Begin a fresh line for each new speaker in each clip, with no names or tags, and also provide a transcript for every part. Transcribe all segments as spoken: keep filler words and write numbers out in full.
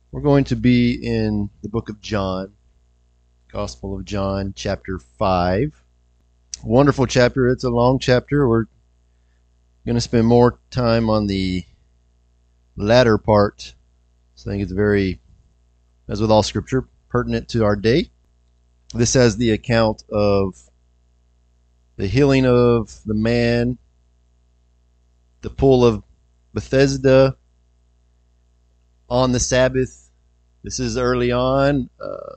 We're going to be in the book of John, Gospel of John, chapter five. Wonderful chapter. It's a long chapter. We're going to spend more time on the latter part. So I think it's very, as with all scripture, pertinent to our day. This has the account of the healing of the man, the pool of Bethesda on the Sabbath. This is early on. Uh,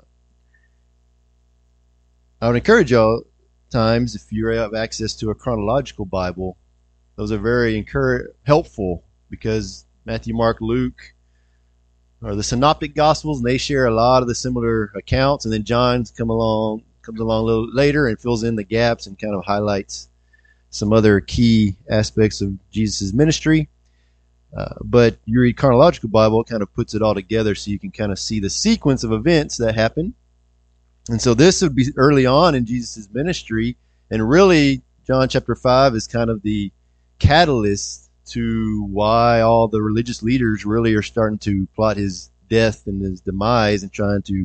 I would encourage y'all times, if you have access to a chronological Bible, those are very encourage, helpful because Matthew, Mark, Luke are the synoptic gospels, and they share a lot of the similar accounts. And then John's come along, comes along a little later and fills in the gaps and kind of highlights some other key aspects of Jesus' ministry. Uh, but you read chronological Bible, it kind of puts it all together so you can kind of see the sequence of events that happen. And so this would be early on in Jesus' ministry. And really, John chapter five is kind of the catalyst to why all the religious leaders really are starting to plot his death and his demise and trying to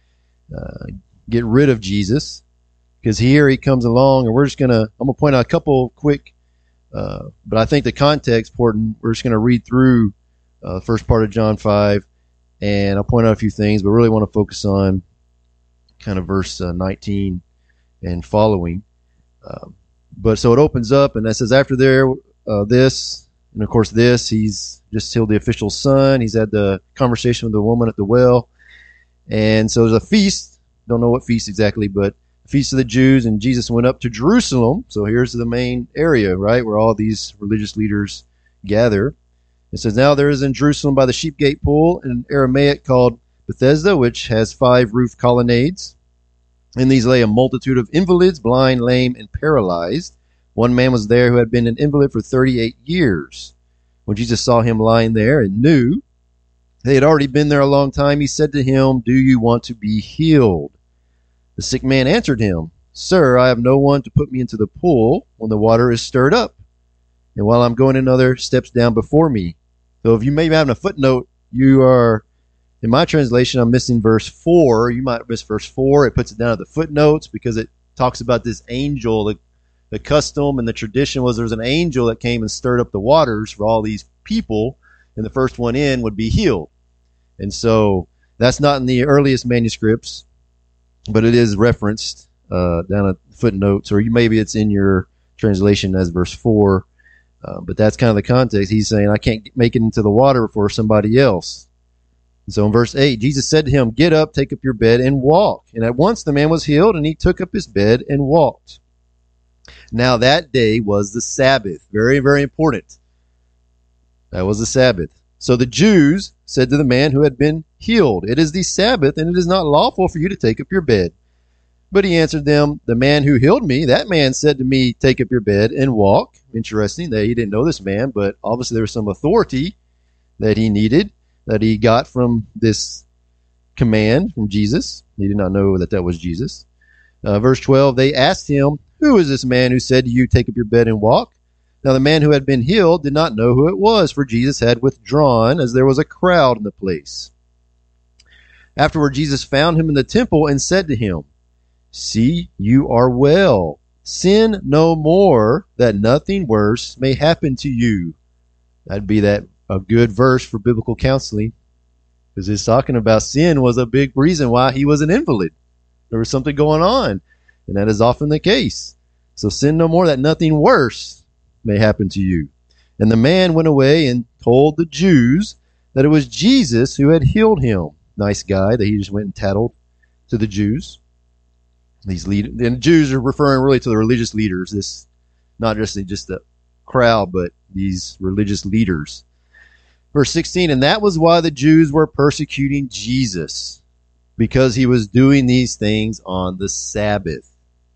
uh, get rid of Jesus. Because here he comes along, and we're just going to, I'm going to point out a couple quick Uh, but I think the context important. We're just going to read through uh, the first part of John five, and I'll point out a few things, but really want to focus on kind of verse uh, nineteen and following. Uh, but so it opens up, and it says, after there, uh, this, and of course this, he's just healed the official's son. He's had the conversation with the woman at the well. And so there's a feast. Don't know what feast exactly, but Feast of the Jews, and Jesus went up to Jerusalem. So here's the main area, right, where all these religious leaders gather. It says, now there is in Jerusalem by the sheep gate pool in Aramaic called Bethesda, which has five roof colonnades. In these lay a multitude of invalids, blind, lame, and paralyzed. One man was there who had been an invalid for thirty-eight years. When Jesus saw him lying there and knew they had already been there a long time, he said to him, do you want to be healed? The sick man answered him, Sir, I have no one to put me into the pool when the water is stirred up, and while I'm going another steps down before me. So if you may be having a footnote, you are, in my translation, I'm missing verse four. You might miss verse four. It puts it down at the footnotes because it talks about this angel. The, the custom and the tradition was there was an angel that came and stirred up the waters for all these people, and the first one in would be healed. And so that's not in the earliest manuscripts, but it is referenced uh, down at footnotes, or you, maybe it's in your translation as verse four. Uh, but that's kind of the context. He's saying, I can't make it into the water for somebody else. And so in verse eight, Jesus said to him, get up, take up your bed, and walk. And at once the man was healed, and he took up his bed and walked. Now that day was the Sabbath. Very, very important. That was the Sabbath. So the Jews said to the man who had been healed, it is the Sabbath, and it is not lawful for you to take up your bed. But he answered them, the man who healed me, that man said to me, take up your bed and walk. Interesting that he didn't know this man, but obviously there was some authority that he needed, that he got from this command from Jesus. He did not know that that was Jesus. Uh, verse twelve, they asked him, who is this man who said to you, take up your bed and walk? Now the man who had been healed did not know who it was, for Jesus had withdrawn, as there was a crowd in the place. Afterward Jesus found him in the temple and said to him, see, you are well. Sin no more, that nothing worse may happen to you. That'd be that a good verse for biblical counseling, because it's talking about sin was a big reason why he was an invalid. There was something going on, and that is often the case. So sin no more, that nothing worse may happen to you. And the man went away and told the Jews that it was Jesus who had healed him. Nice guy that he just went and tattled to the Jews. These lead, and the Jews are referring really to the religious leaders. This, not just just the crowd, but these religious leaders. Verse sixteen, and that was why the Jews were persecuting Jesus, because he was doing these things on the Sabbath.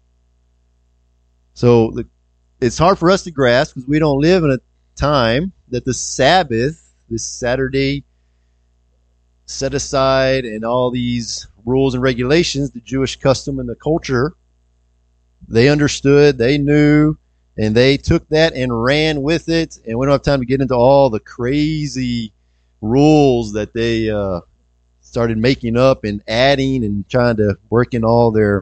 So the it's hard for us to grasp because we don't live in a time that the Sabbath, this Saturday set aside, and all these rules and regulations, the Jewish custom and the culture, they understood, they knew, and they took that and ran with it. And we don't have time to get into all the crazy rules that they uh, started making up and adding and trying to work in all their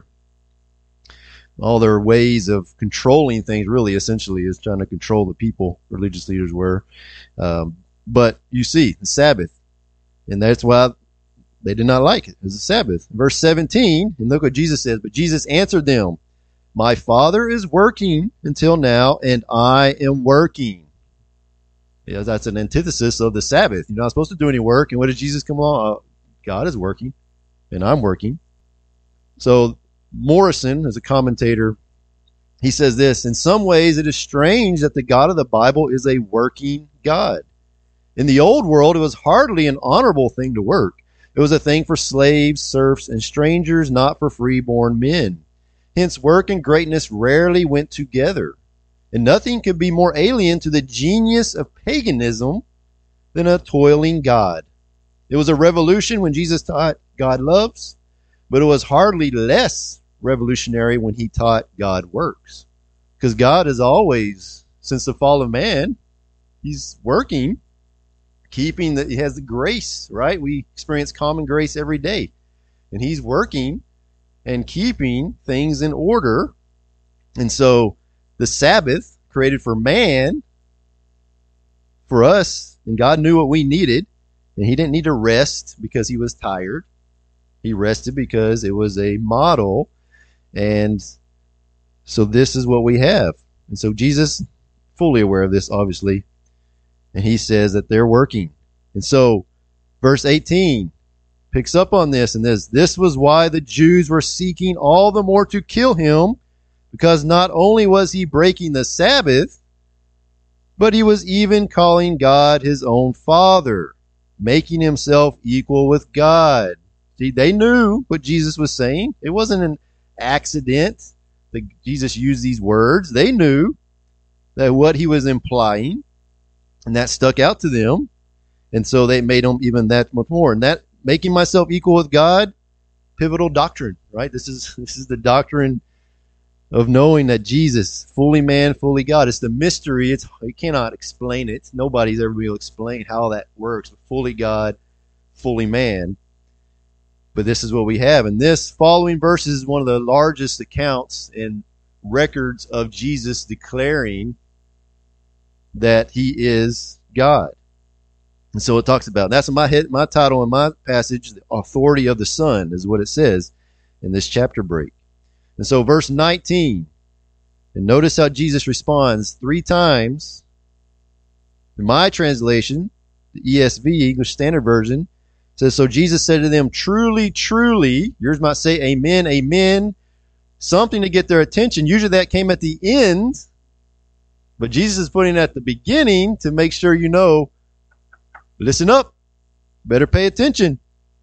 all their ways of controlling things. Really, essentially, is trying to control the people. Religious leaders were, um, but you see the Sabbath, and that's why they did not like it. It was a Sabbath. Verse seventeen, and look what Jesus says. But Jesus answered them, "My Father is working until now, and I am working." Yeah, that's an antithesis of the Sabbath. You're not supposed to do any work. And what did Jesus come along? Uh, God is working, and I'm working. So Morrison, as a commentator, he says this: in some ways, it is strange that the God of the Bible is a working God. In the old world, it was hardly an honorable thing to work. It was a thing for slaves, serfs, and strangers, not for free-born men. Hence, work and greatness rarely went together. And nothing could be more alien to the genius of paganism than a toiling God. It was a revolution when Jesus taught God loves, but it was hardly less revolutionary when he taught God works. Because God is always, since the fall of man, he's working, keeping that he has the grace, right? We experience common grace every day. And he's working and keeping things in order. And so the Sabbath created for man, for us, and God knew what we needed, and he didn't need to rest because he was tired. He rested because it was a model, and so this is what we have. And so Jesus, fully aware of this, obviously, and he says that they're working. And so verse eighteen picks up on this, and this, this was why the Jews were seeking all the more to kill him, because not only was he breaking the Sabbath, but he was even calling God his own Father, making himself equal with God. See, they knew what Jesus was saying. It wasn't an accident that Jesus used these words. They knew that what he was implying, and that stuck out to them. And so they made him even that much more. And that making myself equal with God, pivotal doctrine, right? This is this is the doctrine of knowing that Jesus, fully man, fully God. It's the mystery. It's you cannot explain it. Nobody's ever been able to explain how that works. But fully God, fully man. But this is what we have. And this following verse is one of the largest accounts and records of Jesus declaring that he is God. And so it talks about, that's my head, my title in my passage, the authority of the Son is what it says in this chapter break. And so verse nineteen, and notice how Jesus responds three times. In my translation, the E S V, English Standard Version, says, so Jesus said to them, truly, truly, yours might say amen, amen, something to get their attention. Usually that came at the end, but Jesus is putting it at the beginning to make sure you know, listen up, better pay attention.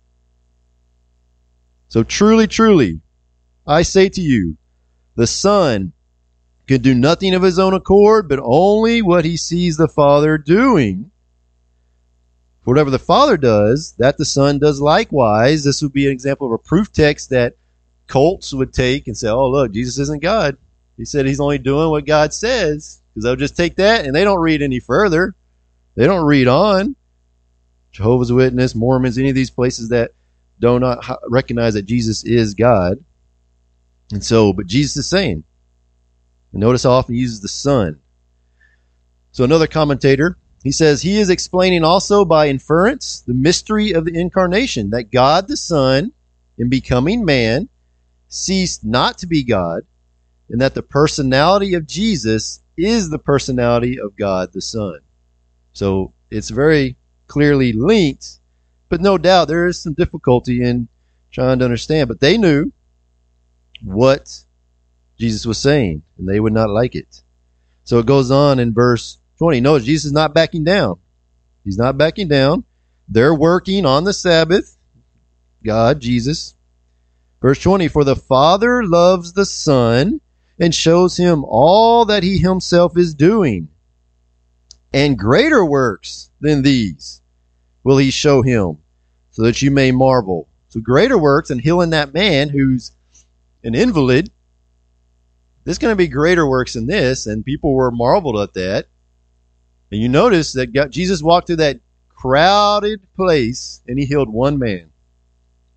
So truly, truly, I say to you, the Son can do nothing of his own accord, but only what he sees the Father doing. Whatever the Father does, that the Son does likewise. This would be an example of a proof text that cults would take and say, oh, look, Jesus isn't God. He said he's only doing what God says. Because they'll just take that and they don't read any further. They don't read on. Jehovah's Witness, Mormons, any of these places that do not recognize that Jesus is God. And so, but Jesus is saying, and notice how often he uses the Son. So another commentator, he says, he is explaining also by inference the mystery of the incarnation, that God the Son, in becoming man, ceased not to be God, and that the personality of Jesus is the personality of God the Son. So it's very clearly linked, but no doubt there is some difficulty in trying to understand. But they knew what Jesus was saying, and they would not like it. So it goes on in verse twenty. Notice Jesus is not backing down. He's not backing down. They're working on the Sabbath. God, Jesus. Verse twenty, for the Father loves the Son and shows him all that he himself is doing. And greater works than these will he show him, so that you may marvel. So greater works than healing that man who's an invalid. There's going to be greater works than this, and people were marveled at that. And you notice that God, Jesus walked through that crowded place, and he healed one man.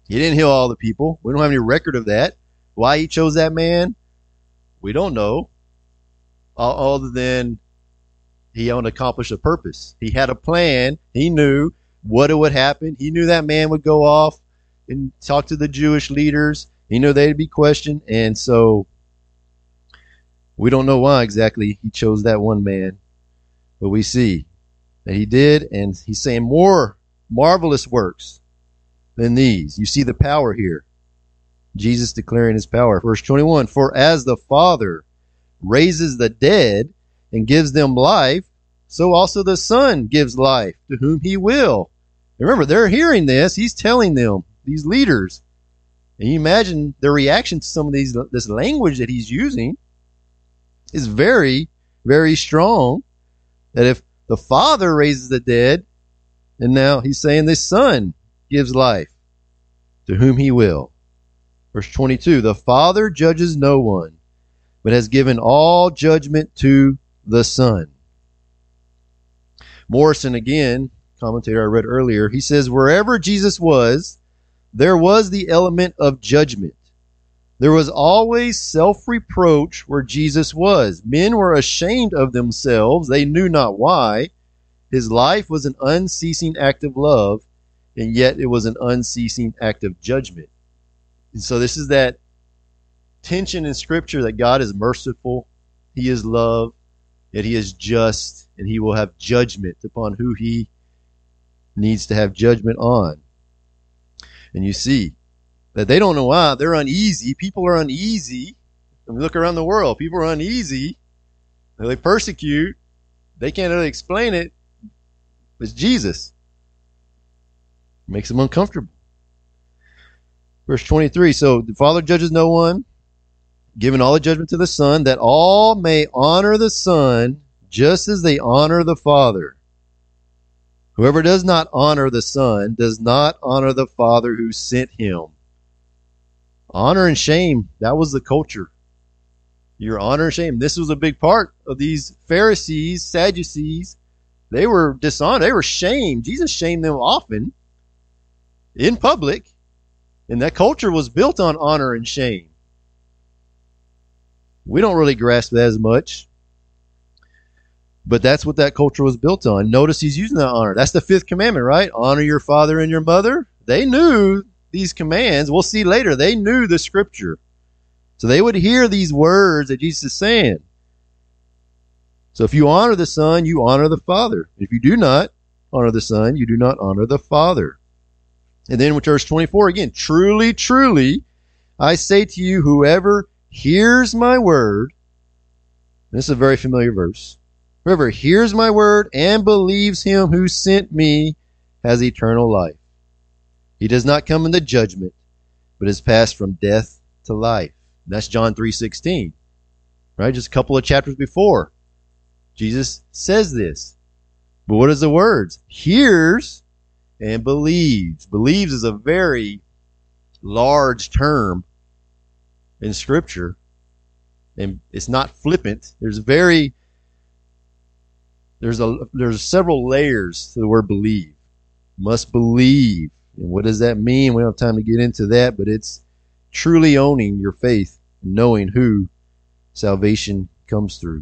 He didn't heal all the people. We don't have any record of that. Why he chose that man, we don't know. Other than he wanted to accomplish a purpose. He had a plan. He knew what it would happen. He knew that man would go off and talk to the Jewish leaders. He knew they'd be questioned. And so we don't know why exactly he chose that one man. But we see that he did. And he's saying more marvelous works than these. You see the power here. Jesus declaring his power. Verse twenty-one, for as the Father raises the dead and gives them life, so also the Son gives life to whom he will. Remember, they're hearing this. He's telling them, these leaders. And you imagine their reaction to some of these, this language that he's using is very, very strong. That if the Father raises the dead, and now he's saying the Son gives life to whom he will. Verse twenty-two, the Father judges no one, but has given all judgment to the Son. Morrison, again, commentator I read earlier, he says, wherever Jesus was, there was the element of judgment. There was always self-reproach where Jesus was. Men were ashamed of themselves. They knew not why. His life was an unceasing act of love, and yet it was an unceasing act of judgment. And so this is that tension in Scripture that God is merciful, he is love, yet he is just, and he will have judgment upon who he needs to have judgment on. And you see that they don't know why. They're uneasy. People are uneasy. When we look around the world, people are uneasy. They persecute. They can't really explain it. It's Jesus. It makes them uncomfortable. Verse twenty-three, so the Father judges no one, giving all the judgment to the Son, that all may honor the Son just as they honor the Father. Whoever does not honor the Son does not honor the Father who sent him. Honor and shame, that was the culture. Your honor and shame. This was a big part of these Pharisees, Sadducees. They were dishonored. They were shamed. Jesus shamed them often in public. And that culture was built on honor and shame. We don't really grasp that as much. But that's what that culture was built on. Notice he's using that honor. That's the fifth commandment, right? Honor your father and your mother. They knew these commands. We'll see later. They knew the Scripture. So they would hear these words that Jesus is saying. So if you honor the Son, you honor the Father. If you do not honor the Son, you do not honor the Father. And then with verse twenty-four again, truly, truly, I say to you, whoever hears my word, this is a very familiar verse, whoever hears my word and believes him who sent me has eternal life. He does not come into judgment, but is passed from death to life. And that's John three sixteen, right? Just a couple of chapters before. Jesus says this. But what is the words? Hears and believes. Believes is a very large term in Scripture. And it's not flippant. There's very, there's a, there's several layers to the word believe. Must believe. And what does that mean? We don't have time to get into that, but it's truly owning your faith and knowing who salvation comes through.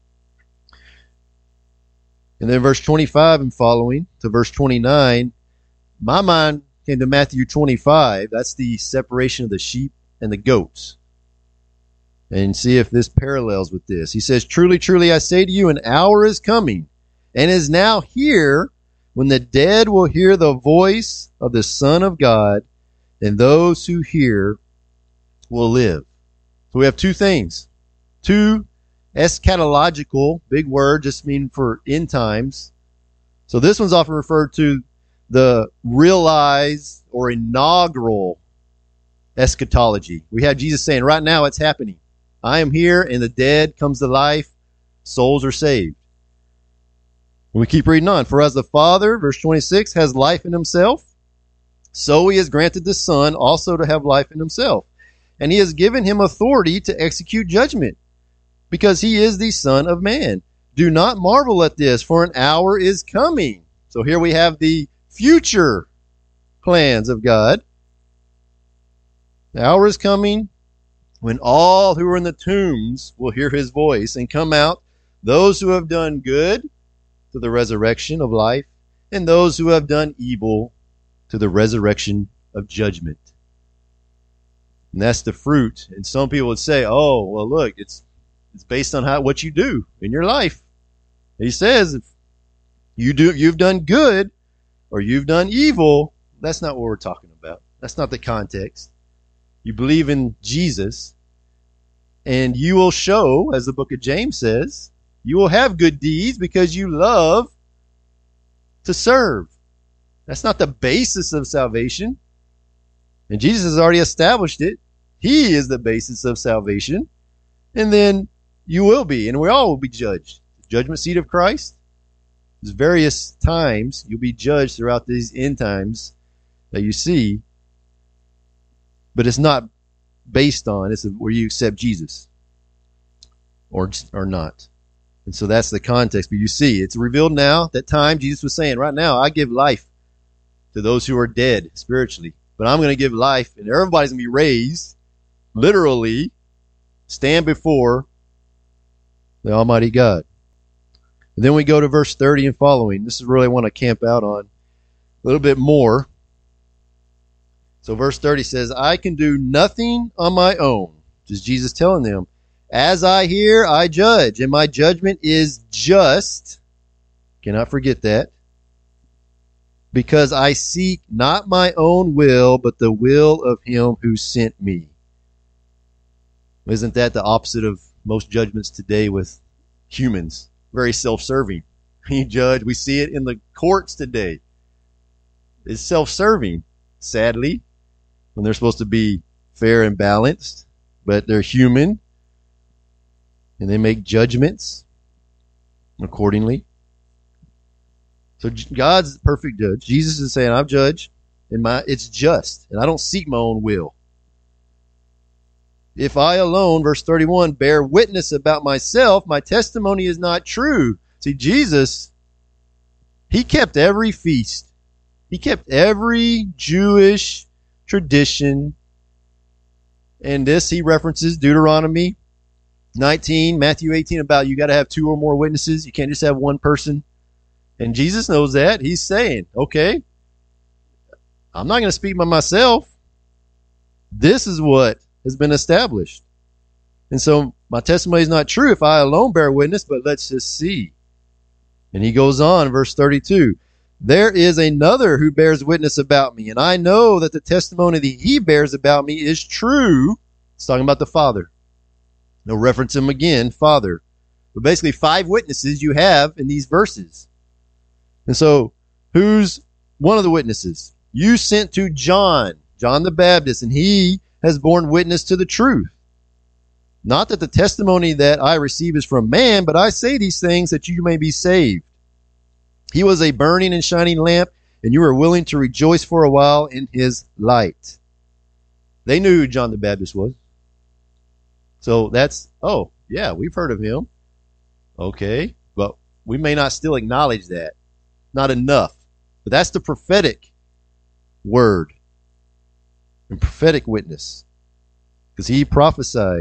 And then verse twenty-five and following to verse twenty-nine, my mind came to Matthew twenty-five. That's the separation of the sheep and the goats. And see if this parallels with this. He says, truly, truly, I say to you, an hour is coming and is now here when the dead will hear the voice of the Son of God, and those who hear will live. So we have two things. Two eschatological, big word, just mean for end times. So this one's often referred to the realized or inaugural eschatology. We have Jesus saying, right now it's happening. I am here, and the dead comes to life. Souls are saved. We keep reading on. For as the Father, verse twenty-six, has life in himself, so he has granted the Son also to have life in himself. And he has given him authority to execute judgment, because he is the Son of Man. Do not marvel at this, for an hour is coming. So here we have the future plans of God. The hour is coming when all who are in the tombs will hear his voice and come out, those who have done good to the resurrection of life, and those who have done evil to the resurrection of judgment. And that's the fruit. And some people would say, oh, well, look, it's it's based on how what you do in your life. He says, if you do, you've done good or you've done evil, that's not what we're talking about. That's not the context. You believe in Jesus, and you will show, as the book of James says, you will have good deeds because you love to serve. That's not the basis of salvation. And Jesus has already established it. He is the basis of salvation. And then you will be, and we all will be judged. The judgment seat of Christ. There's various times you'll be judged throughout these end times that you see. But it's not based on, it's where you accept Jesus or, or not. And so that's the context. But you see, it's revealed now. That time Jesus was saying, right now, I give life to those who are dead spiritually. But I'm going to give life, and everybody's going to be raised, literally, stand before the Almighty God. And then we go to verse thirty and following. This is really I want to camp out on a little bit more. So verse thirty says, I can do nothing on my own. Just Jesus telling them, as I hear, I judge, and my judgment is just. Cannot forget that. Because I seek not my own will, but the will of him who sent me. Isn't that the opposite of most judgments today with humans? Very self-serving. You judge, we see it in the courts today. It's self-serving, sadly, when they're supposed to be fair and balanced, but they're human, and they make judgments accordingly. So God's the perfect judge. Jesus is saying, I'm judge, and my it's just, and I don't seek my own will. If I alone, verse thirty-one, bear witness about myself, my testimony is not true. See, Jesus, he kept every feast. He kept every Jewish tradition. And this, he references Deuteronomy nineteen, Matthew eighteen, about you got to have two or more witnesses. You can't just have one person. And Jesus knows that. He's saying, okay, I'm not going to speak by myself. This is what has been established. And so my testimony is not true if I alone bear witness, but let's just see. And he goes on, verse thirty-two. There is another who bears witness about me, and I know that the testimony that he bears about me is true. It's talking about the Father. No reference him again, Father. But basically five witnesses you have in these verses. And so, who's one of the witnesses? You sent to John, John the Baptist, and he has borne witness to the truth. Not that the testimony that I receive is from man, but I say these things that you may be saved. He was a burning and shining lamp, and you were willing to rejoice for a while in his light. They knew who John the Baptist was. So that's, oh, yeah, we've heard of him. Okay, but we may not still acknowledge that. Not enough. But that's the prophetic word and prophetic witness. Because he prophesied.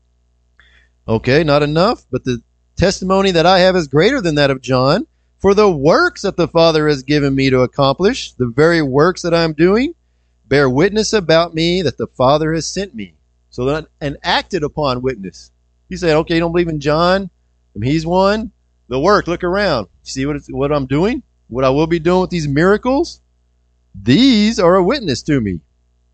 Okay, not enough, but the testimony that I have is greater than that of John. For the works that the Father has given me to accomplish, the very works that I'm doing, bear witness about me that the Father has sent me. So that an acted upon witness. You say, okay, you don't believe in John? He's one. The work, look around. See what, it's, what I'm doing? What I will be doing with these miracles? These are a witness to me.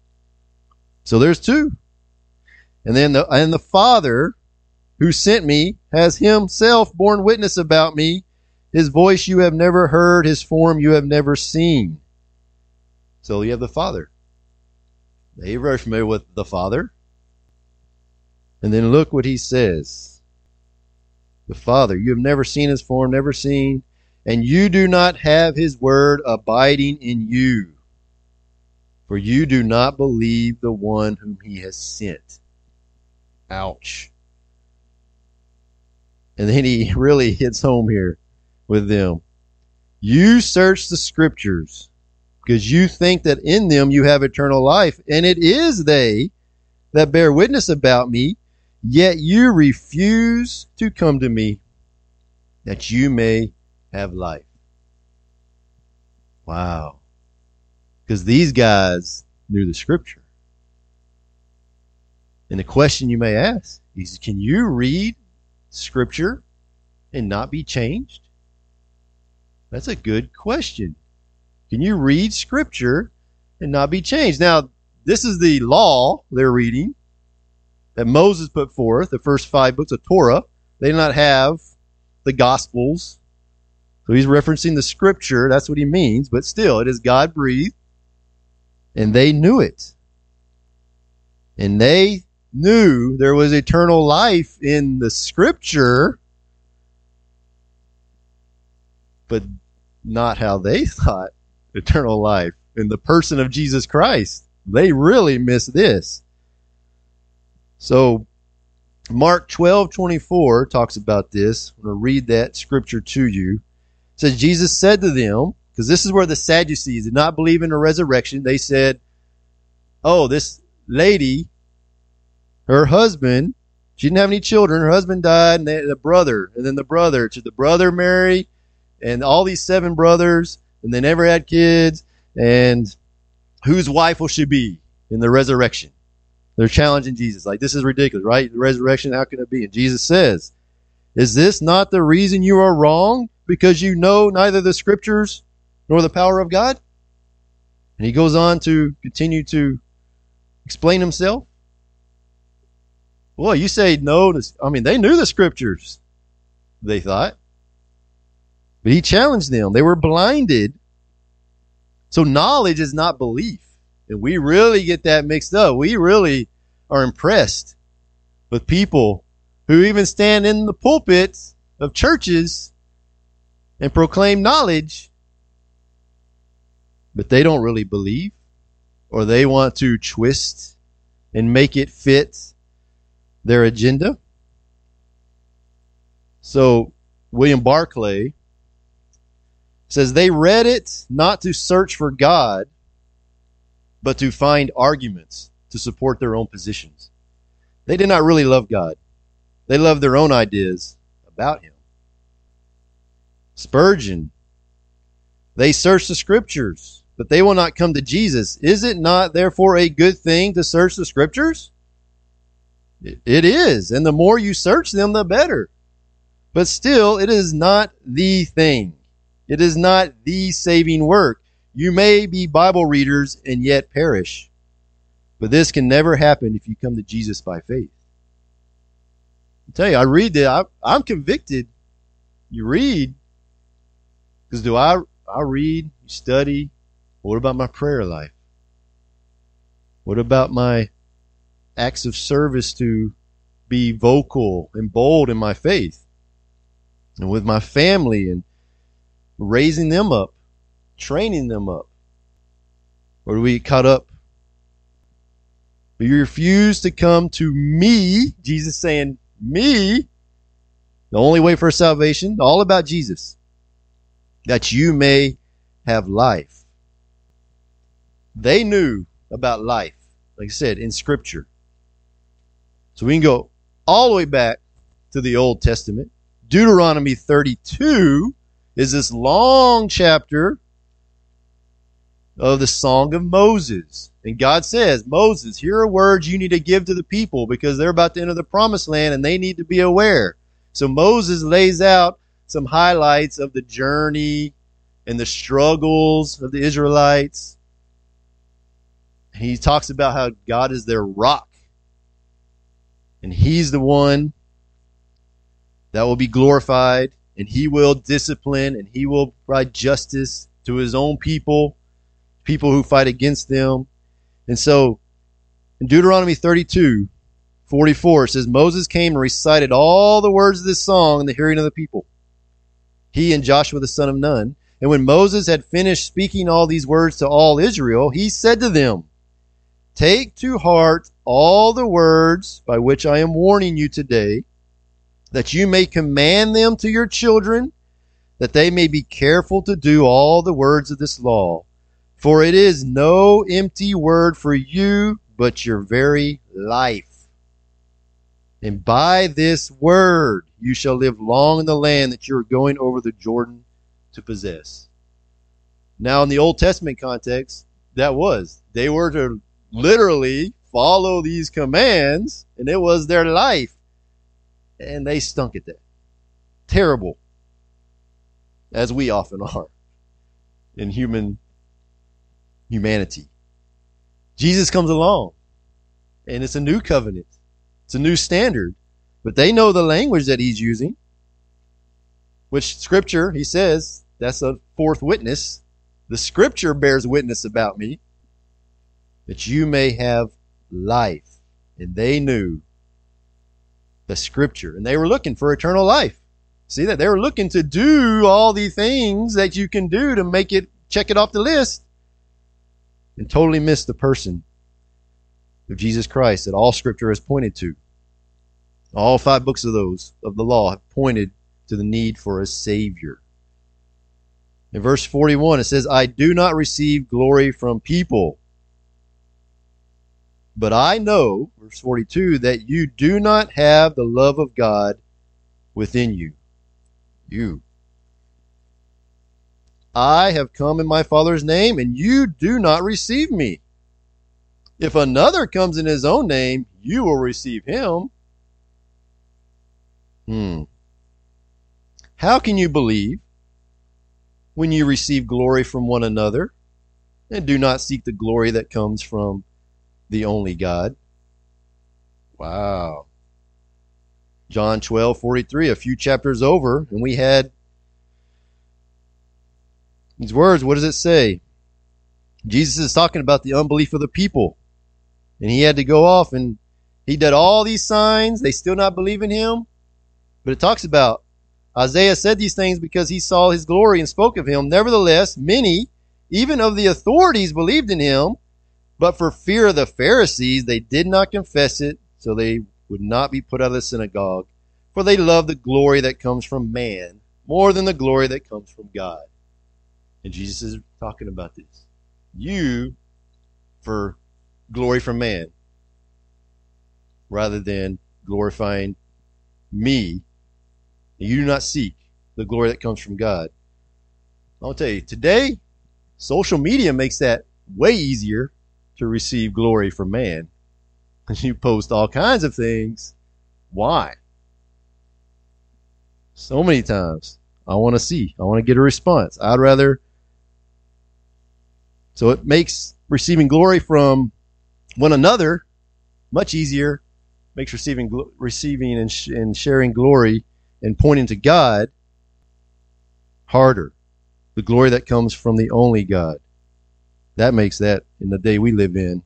So there's two. And then the, and the Father who sent me has himself borne witness about me. His voice you have never heard, his form you have never seen. So you have the Father. They're very familiar with the Father. And then look what he says. The Father, you have never seen his form, never seen, and you do not have his word abiding in you. For you do not believe the one whom he has sent. Ouch. And then he really hits home here with them. You search the scriptures because you think that in them you have eternal life, and it is they that bear witness about me, yet you refuse to come to me, that you may have life. Wow. Because these guys knew the scripture. And the question you may ask is, can you read scripture and not be changed? That's a good question. Can you read scripture and not be changed? Now, this is the law they're reading that Moses put forth, the first five books of Torah. They did not have the Gospels. So he's referencing the scripture. That's what he means. But still, it is God-breathed. And they knew it. And they knew there was eternal life in the scripture, but not how they thought eternal life in the person of Jesus Christ. They really missed this. So Mark twelve twenty-four talks about this. I'm going to read that scripture to you. It says, Jesus said to them, because this is where the Sadducees did not believe in the resurrection. They said, oh, this lady, her husband, she didn't have any children. Her husband died, and they had a brother, and then the brother, to the brother Mary, and all these seven brothers, and they never had kids, and whose wife will she be in the resurrection? They're challenging Jesus. Like, this is ridiculous, right? The resurrection, how can it be? And Jesus says, is this not the reason you are wrong? Because you know neither the scriptures nor the power of God? And he goes on to continue to explain himself. Well, you say no. To, I mean, they knew the scriptures, they thought. But he challenged them. They were blinded. So knowledge is not belief. And we really get that mixed up. We really are impressed with people who even stand in the pulpits of churches and proclaim knowledge, but they don't really believe, or they want to twist and make it fit their agenda. So William Barclay says they read it not to search for God, but to find arguments to support their own positions. They did not really love God. They loved their own ideas about him. Spurgeon, they search the scriptures, but they will not come to Jesus. Is it not therefore a good thing to search the scriptures? It is, and the more you search them, the better. But still, it is not the thing. It is not the saving work. You may be Bible readers and yet perish. But this can never happen if you come to Jesus by faith. I tell you, I read that. I, I'm convicted. You read. Because do I, I read, you study. What about my prayer life? What about my acts of service to be vocal and bold in my faith? And with my family and raising them up, training them up? Or do we get caught up? You refuse to come to me. Jesus saying, me, the only way for salvation, all about Jesus, that you may have life. They knew about life, like I said, in Scripture. So we can go all the way back to the Old Testament. Deuteronomy thirty-two is this long chapter of the Song of Moses. And God says, Moses, here are words you need to give to the people because they're about to enter the promised land and they need to be aware. So Moses lays out some highlights of the journey and the struggles of the Israelites. He talks about how God is their rock. And he's the one that will be glorified, and he will discipline, and he will provide justice to his own people, people who fight against them. And so in Deuteronomy thirty-two, forty-four, it says, Moses came and recited all the words of this song in the hearing of the people, he and Joshua the son of Nun. And when Moses had finished speaking all these words to all Israel, he said to them, take to heart all the words by which I am warning you today, that you may command them to your children, that they may be careful to do all the words of this law. For it is no empty word for you, but your very life. And by this word you shall live long in the land that you are going over the Jordan to possess. Now, in the Old Testament context, that was. They were to literally follow these commands, and it was their life. And they stunk at that. Terrible. As we often are in human humanity. Jesus comes along, and it's a new covenant. It's a new standard. But they know the language that he's using, which Scripture, he says, that's a fourth witness. The Scripture bears witness about me, that you may have life. And they knew the Scripture, and they were looking for eternal life. See that? They were looking to do all the things that you can do to make it, check it off the list, and totally miss the person of Jesus Christ that all Scripture has pointed to. All five books of those of the law have pointed to the need for a Savior. In verse forty-one, it says, I do not receive glory from people, but I know, verse forty-two, that you do not have the love of God within you. You. I have come in my Father's name, and you do not receive me. If another comes in his own name, you will receive him. Hmm. How can you believe when you receive glory from one another and do not seek the glory that comes from the only God? Wow. John twelve forty-three, a few chapters over, and we had these words. What does it say? Jesus is talking about the unbelief of the people, and he had to go off, and he did all these signs. They still not believe in him. But it talks about Isaiah said these things because he saw his glory and spoke of him. Nevertheless, many, even of the authorities, believed in him, but for fear of the Pharisees, they did not confess it, so they would not be put out of the synagogue, for they love the glory that comes from man more than the glory that comes from God. And Jesus is talking about this. You for glory from man rather than glorifying me. You do not seek the glory that comes from God. I'll tell you, today, social media makes that way easier to receive glory from man. You post all kinds of things. Why? So many times. I want to see. I want to get a response. I'd rather. So it makes receiving glory from one another much easier. Makes receiving, receiving and, sh- and sharing glory and pointing to God harder. The glory that comes from the only God. That makes that, in the day we live in,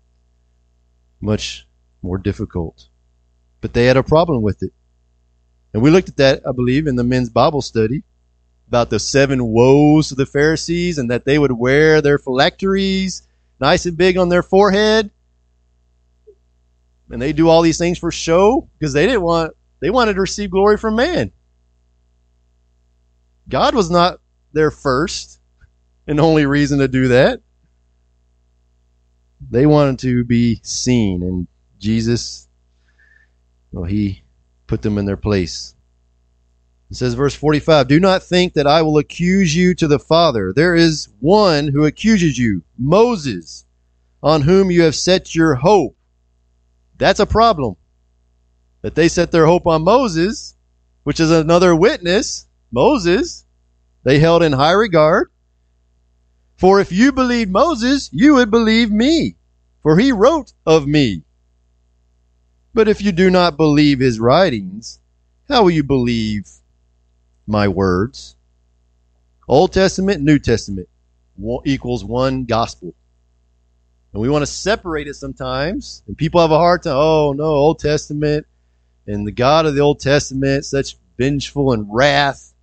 much more difficult. But they had a problem with it. And we looked at that, I believe, in the men's Bible study about the seven woes of the Pharisees and that they would wear their phylacteries nice and big on their forehead. And they do all these things for show because they didn't want, they wanted to receive glory from man. God was not their first and only reason to do that. They wanted to be seen, and Jesus, well, he put them in their place. It says, verse forty-five, do not think that I will accuse you to the Father. There is one who accuses you, Moses, on whom you have set your hope. That's a problem. That they set their hope on Moses, which is another witness, Moses, they held in high regard. For if you believed Moses, you would believe me, for he wrote of me. But if you do not believe his writings, how will you believe my words? Old Testament, New Testament equals one gospel. And we want to separate it sometimes. And people have a hard time, oh no, Old Testament and the God of the Old Testament, such vengeful and wrath.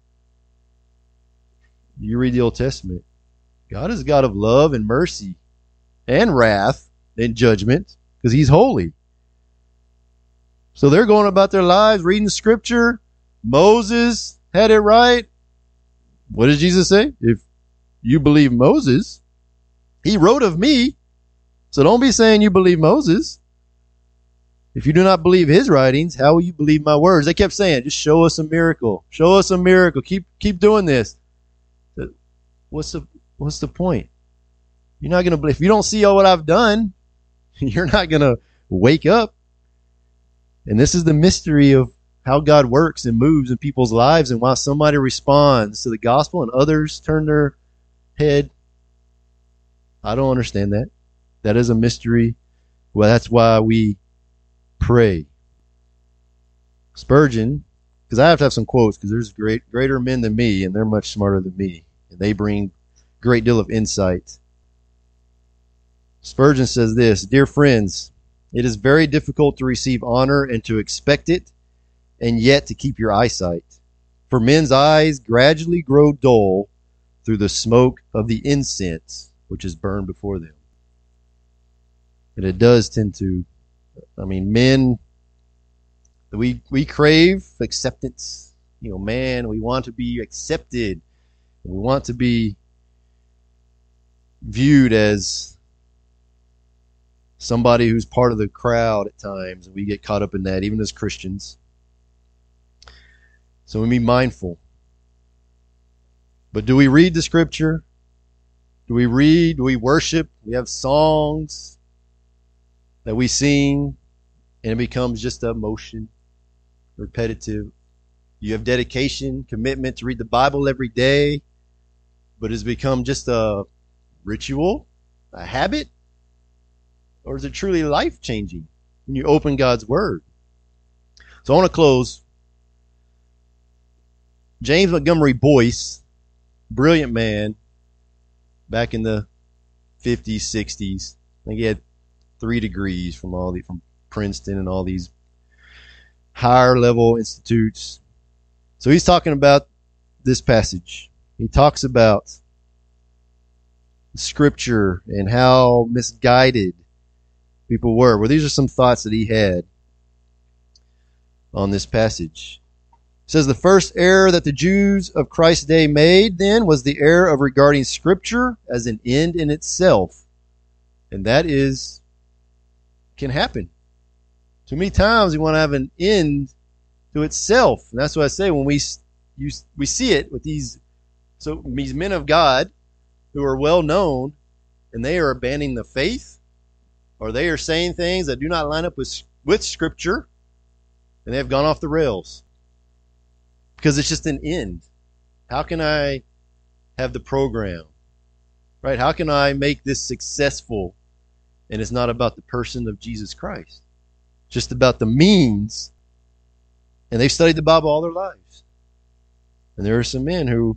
You read the Old Testament. God is a God of love and mercy and wrath and judgment because he's holy. So they're going about their lives reading scripture. Moses had it right. What did Jesus say? If you believe Moses, he wrote of me. So don't be saying you believe Moses. If you do not believe his writings, how will you believe my words? They kept saying, just show us a miracle. Show us a miracle. Keep keep doing this. What's the what's the point? You're not going to believe. If you don't see all what I've done, you're not going to wake up. And this is the mystery of how God works and moves in people's lives, and why somebody responds to the gospel and others turn their head. I don't understand that. That is a mystery. Well, that's why we pray. Spurgeon, because I have to have some quotes, because there's great greater men than me, and they're much smarter than me, and they bring a great deal of insight. Spurgeon says this: "Dear friends, it is very difficult to receive honor and to expect it, and yet to keep your eyesight. For men's eyes gradually grow dull through the smoke of the incense which is burned before them." And it does tend to, I mean, men, we we crave acceptance. You know, man, we want to be accepted. We want to be viewed as somebody who's part of the crowd at times, and we get caught up in that, even as Christians. So we be mindful. But do we read the scripture? Do we read? Do we worship? We have songs that we sing, and it becomes just a motion, repetitive. You have dedication, commitment to read the Bible every day, but it's become just a ritual, a habit? Or is it truly life-changing when you open God's Word? So I want to close. James Montgomery Boyce, brilliant man, back in the fifties, sixties. I think he had three degrees from all the from Princeton and all these higher level institutes. So he's talking about this passage. He talks about Scripture and how misguided people were. Well, these are some thoughts that he had on this passage. It says, the first error that the Jews of Christ's day made then was the error of regarding Scripture as an end in itself. And that is, can happen. Too many times we want to have an end to itself. And that's what I say when we you, we see it with these, so these men of God who are well known, and they are abandoning the faith, or they are saying things that do not line up with, with Scripture, and they have gone off the rails. Because it's just an end. How can I have the program? Right? How can I make this successful? And it's not about the person of Jesus Christ. It's just about the means. And they've studied the Bible all their lives. And there are some men who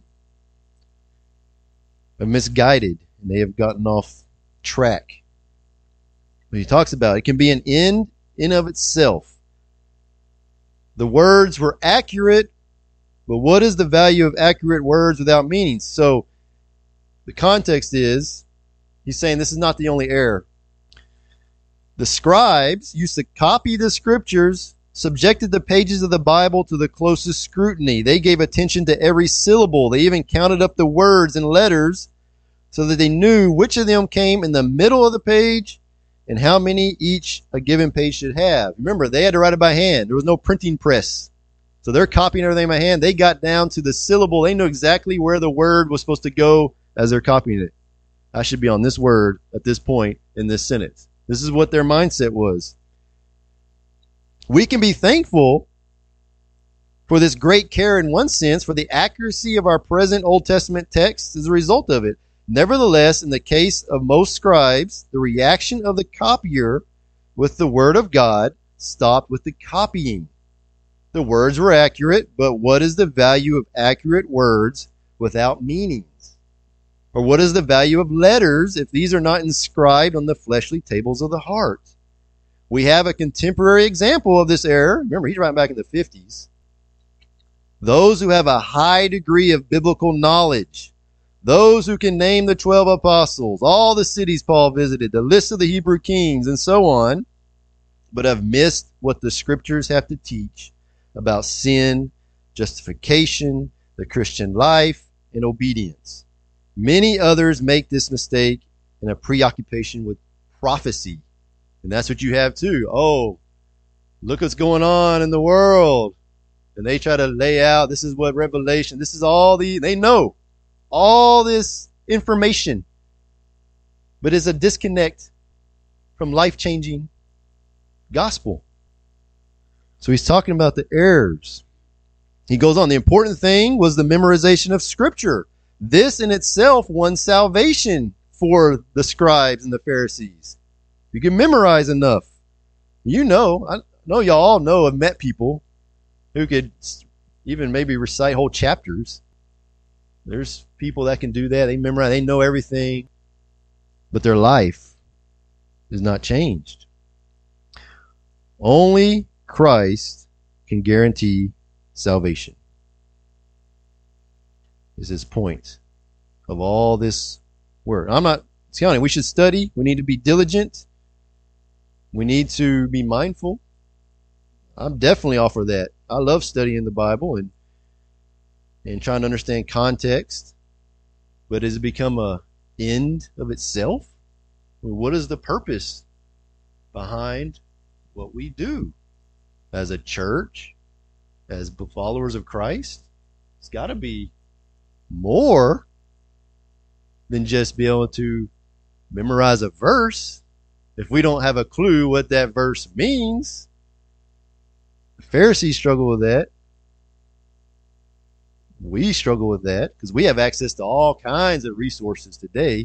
are misguided, and they have gotten off track. But he talks about it can be an end in of itself. The words were accurate, but what is the value of accurate words without meaning? So the context is, he's saying this is not the only error. The scribes used to copy the scriptures, subjected the pages of the Bible to the closest scrutiny. They gave attention to every syllable. They even counted up the words and letters so that they knew which of them came in the middle of the page and how many each a given page should have. Remember, they had to write it by hand. There was no printing press. So they're copying everything by hand. They got down to the syllable. They knew exactly where the word was supposed to go as they're copying it. I should be on this word at this point in this sentence. This is what their mindset was. We can be thankful for this great care in one sense for the accuracy of our present Old Testament text as a result of it. Nevertheless, in the case of most scribes, the reaction of the copier with the Word of God stopped with the copying. The words were accurate, but what is the value of accurate words without meanings? Or what is the value of letters if these are not inscribed on the fleshly tables of the heart? We have a contemporary example of this error. Remember, he's writing back in the fifties. Those who have a high degree of biblical knowledge, those who can name the twelve apostles, all the cities Paul visited, the list of the Hebrew kings, and so on, but have missed what the scriptures have to teach about sin, justification, the Christian life, and obedience. Many others make this mistake in a preoccupation with prophecy. And that's what you have too. Oh, Look what's going on in the world. And they try to lay out, this is what Revelation, this is all the, they know all this information. But it's a disconnect from life-changing gospel. So he's talking about the errors. He goes on, the important thing was the memorization of Scripture. This in itself won salvation for the scribes and the Pharisees. You can memorize enough. You know, I know y'all all know, have met people who could even maybe recite whole chapters. There's people that can do that. They memorize, they know everything, but their life is not changed. Only Christ can guarantee salvation. Is his point of all this work. I'm not counting. We should study. We need to be diligent. We need to be mindful. I'm definitely all for that. I love studying the Bible and and trying to understand context. But has it become a end of itself? Well, what is the purpose behind what we do as a church, as followers of Christ? It's got to be more than just be able to memorize a verse if we don't have a clue what that verse means. The Pharisees struggle with that. We struggle with that because we have access to all kinds of resources today.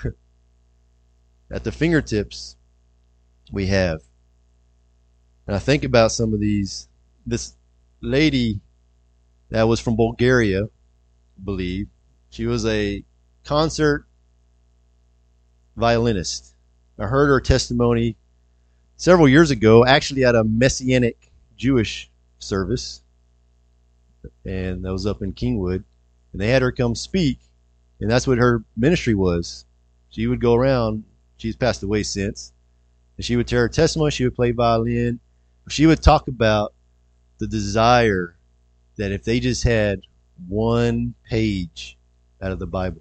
At the fingertips we have. And I think about some of these. This lady that was from Bulgaria, I believe, she was a concert violinist. I heard her testimony several years ago, actually at a Messianic Jewish service. And that was up in Kingwood. And they had her come speak. And that's what her ministry was. She would go around. She's passed away since. And she would tell her testimony. She would play violin. She would talk about the desire that if they just had one page out of the Bible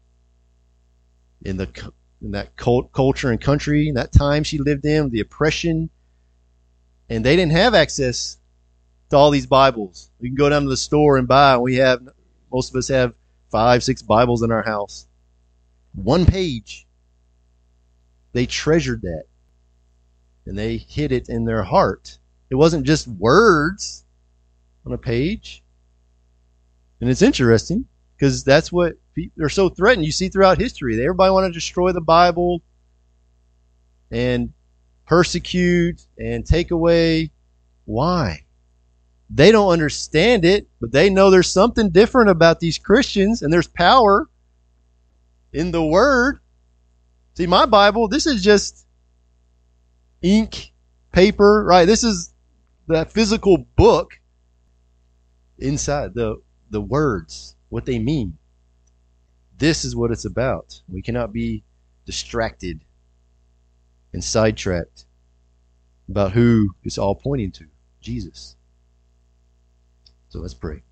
in the in that cult, culture and country, in that time she lived in, the oppression, and they didn't have access to all these Bibles. We can go down to the store and buy. We have, most of us have five, six Bibles in our house. One page. They treasured that. And they hid it in their heart. It wasn't just words on a page. And it's interesting because that's what people, they're so threatened. You see throughout history, everybody want to destroy the Bible and persecute and take away. Why? They don't understand it, but they know there's something different about these Christians, and there's power in the Word. See, my Bible, this is just ink, paper, right? This is that physical book inside the the words, what they mean. This is what it's about. We cannot be distracted and sidetracked about who it's all pointing to, Jesus. So let's pray.